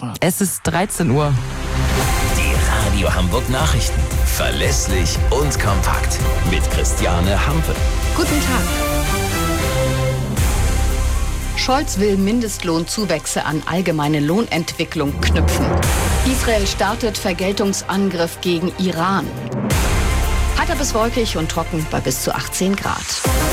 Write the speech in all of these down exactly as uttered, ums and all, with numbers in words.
aber... Es ist dreizehn Uhr. Die Radio Hamburg Nachrichten. Verlässlich und kompakt. Mit Christiane Hampe. Guten Tag. Scholz will Mindestlohnzuwächse an allgemeine Lohnentwicklung knüpfen. Israel startet Vergeltungsangriff gegen Iran. Heiter bis wolkig und trocken bei bis zu achtzehn Grad.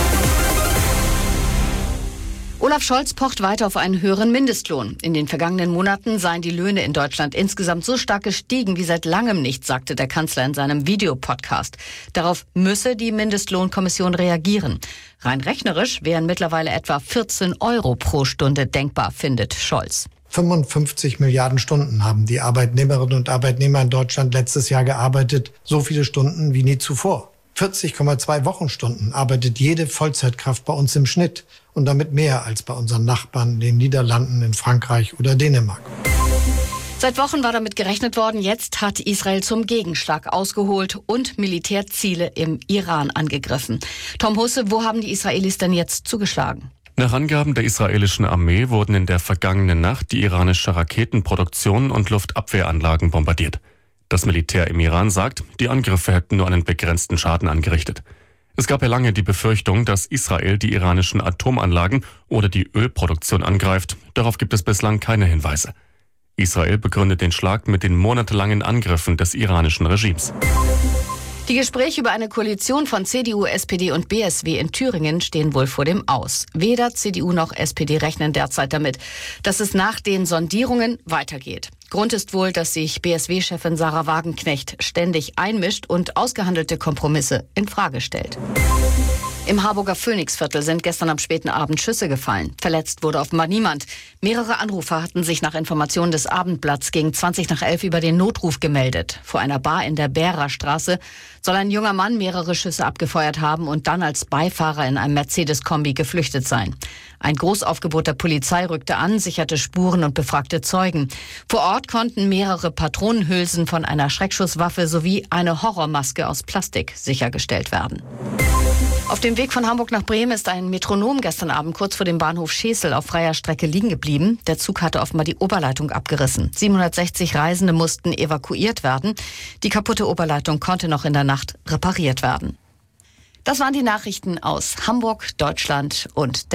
Olaf Scholz pocht weiter auf einen höheren Mindestlohn. In den vergangenen Monaten seien die Löhne in Deutschland insgesamt so stark gestiegen wie seit langem nicht, sagte der Kanzler in seinem Videopodcast. Darauf müsse die Mindestlohnkommission reagieren. Rein rechnerisch wären mittlerweile etwa vierzehn Euro pro Stunde denkbar, findet Scholz. fünfundfünfzig Milliarden Stunden haben die Arbeitnehmerinnen und Arbeitnehmer in Deutschland letztes Jahr gearbeitet. So viele Stunden wie nie zuvor. vierzig Komma zwei Wochenstunden arbeitet jede Vollzeitkraft bei uns im Schnitt. Und damit mehr als bei unseren Nachbarn in den Niederlanden, in Frankreich oder Dänemark. Seit Wochen war damit gerechnet worden. Jetzt hat Israel zum Gegenschlag ausgeholt und Militärziele im Iran angegriffen. Tom Husse, wo haben die Israelis denn jetzt zugeschlagen? Nach Angaben der israelischen Armee wurden in der vergangenen Nacht die iranische Raketenproduktion und Luftabwehranlagen bombardiert. Das Militär im Iran sagt, die Angriffe hätten nur einen begrenzten Schaden angerichtet. Es gab ja lange die Befürchtung, dass Israel die iranischen Atomanlagen oder die Ölproduktion angreift. Darauf gibt es bislang keine Hinweise. Israel begründet den Schlag mit den monatelangen Angriffen des iranischen Regimes. Die Gespräche über eine Koalition von C D U, S P D und B S W in Thüringen stehen wohl vor dem Aus. Weder C D U noch S P D rechnen derzeit damit, dass es nach den Sondierungen weitergeht. Grund ist wohl, dass sich B S W-Chefin Sarah Wagenknecht ständig einmischt und ausgehandelte Kompromisse in Frage stellt. Im Harburger Phoenixviertel sind gestern am späten Abend Schüsse gefallen. Verletzt wurde offenbar niemand. Mehrere Anrufer hatten sich nach Informationen des Abendblatts gegen zwanzig nach elf über den Notruf gemeldet. Vor einer Bar in der Bärer-Straße soll ein junger Mann mehrere Schüsse abgefeuert haben und dann als Beifahrer in einem Mercedes-Kombi geflüchtet sein. Ein Großaufgebot der Polizei rückte an, sicherte Spuren und befragte Zeugen. Vor Ort konnten mehrere Patronenhülsen von einer Schreckschusswaffe sowie eine Horrormaske aus Plastik sichergestellt werden. Auf dem Weg von Hamburg nach Bremen ist ein Metronom gestern Abend kurz vor dem Bahnhof Schesel auf freier Strecke liegen geblieben. Der Zug hatte offenbar die Oberleitung abgerissen. siebenhundertsechzig Reisende mussten evakuiert werden. Die kaputte Oberleitung konnte noch in der Nacht repariert werden. Das waren die Nachrichten aus Hamburg, Deutschland und der